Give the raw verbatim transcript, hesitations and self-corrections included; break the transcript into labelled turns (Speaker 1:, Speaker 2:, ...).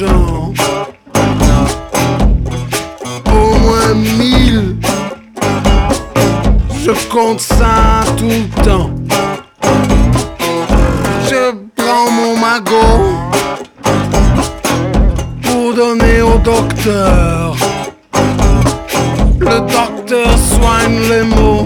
Speaker 1: d'argent, au moins mille. Je compte ça tout le temps. Je prends mon magot pour donner au docteur. Le docteur soigne les maux.